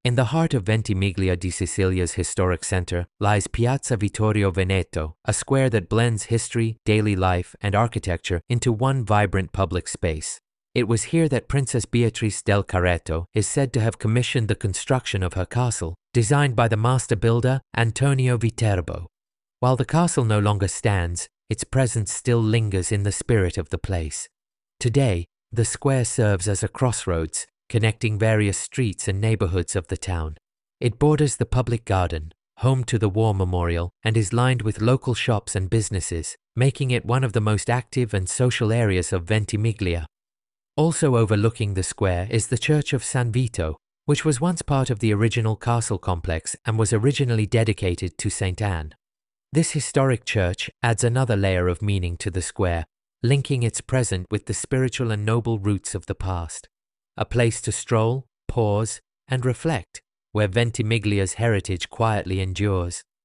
In the heart of Ventimiglia di Sicilia's historic center lies Piazza Vittorio Veneto, a square that blends history, daily life, and architecture into one vibrant public space. It was here that Princess Beatrice del Carretto is said to have commissioned the construction of her castle, designed by the master builder Antonio Viterbo. While the castle no longer stands, its presence still lingers in the spirit of the place. Today, the square serves as a crossroads, connecting various streets and neighborhoods of the town. It borders the public garden, home to the War Memorial, and is lined with local shops and businesses, making it one of the most active and social areas of Ventimiglia. Also overlooking the square is the Church of San Vito, which was once part of the original castle complex and was originally dedicated to St. Anne. This historic church adds another layer of meaning to the square, linking its present with the spiritual and noble roots of the past. A place to stroll, pause, and reflect, where Ventimiglia's heritage quietly endures.